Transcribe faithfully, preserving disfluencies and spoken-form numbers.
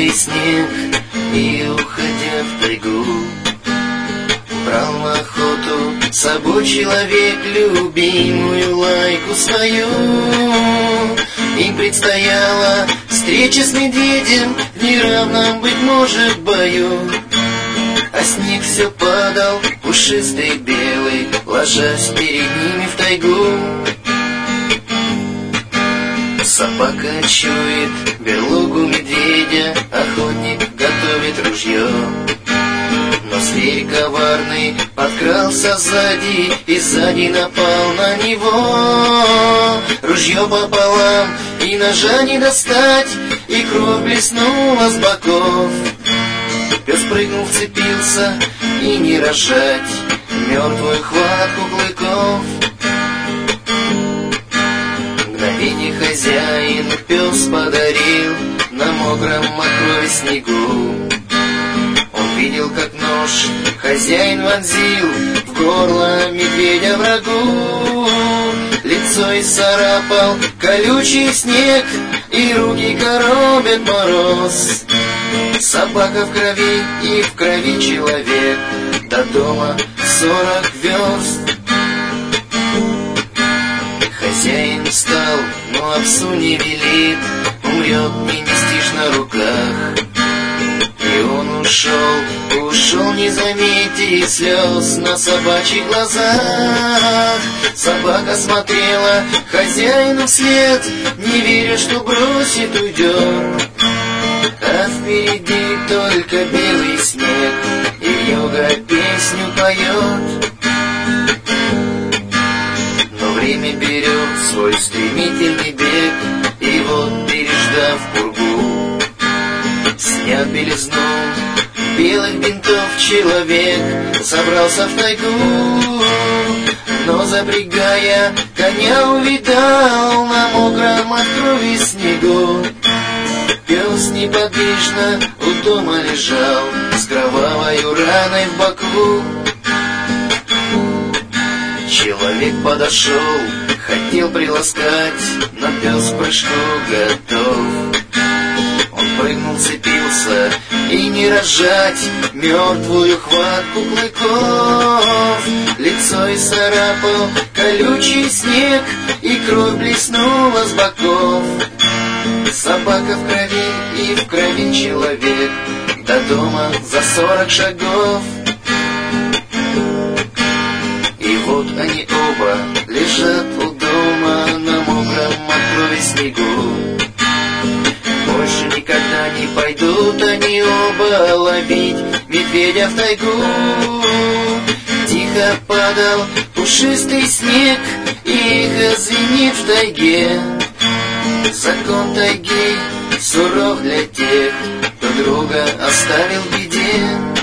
пушистый снег, и, уходя в тайгу, брал на охоту с собой человек любимую лайку свою. Им предстояла встреча с медведем в неравном, быть может, бою. А снег все падал, пушистый белый, ложась перед ними в тайгу. Собака чует берлогу медведя, охотник готовит ружье. Но зверь коварный подкрался сзади и сзади напал на него. Ружье пополам, и ножа не достать, и кровь блеснула с боков. Пес прыгнул, вцепился, и не рожать мертвую хватку клыков. Мгновение хозяину пес подарил на мокром от крови снегу. Он видел, как нож хозяин вонзил в горло медведя врагу. Лицо исцарапал колючий снег, и руки коробят мороз. Собака в крови, и в крови человек, до дома сорок верст. Хозяин встал, но овсу не велит, умрет не нестишь на руках. И он ушел, ушел, не заметив слез на собачьих глазах. Собака смотрела хозяину вслед, не веря, что бросит, уйдет. А впереди только белый снег, и вьюга песню поет. Но время берет свой стремительный бег, и вот, переждав пургу, сняв белизну белых бинтов, человек собрался в тайгу. Но, запрягая коня, увидал на мокром от крови снегу. Пес неподвижно у дома лежал с кровавою раной в боку. Человек подошел, хотел приласкать, но пес к прыжку готов. Он прыгнул, цепился, и не разжать мертвую хватку клыков. Лицо исцарапал колючий снег, и кровь блеснула с боков. Собака в крови, и в крови человек, до дома за сорок шагов. И вот они оба лежат у дома на мокром от крови снегу. Больше никогда не пойдут они оба ловить медведя в тайгу. Тихо падал пушистый снег, и эхо звенит в тайге. Закон тайги суров для тех, кто друга оставил в беде.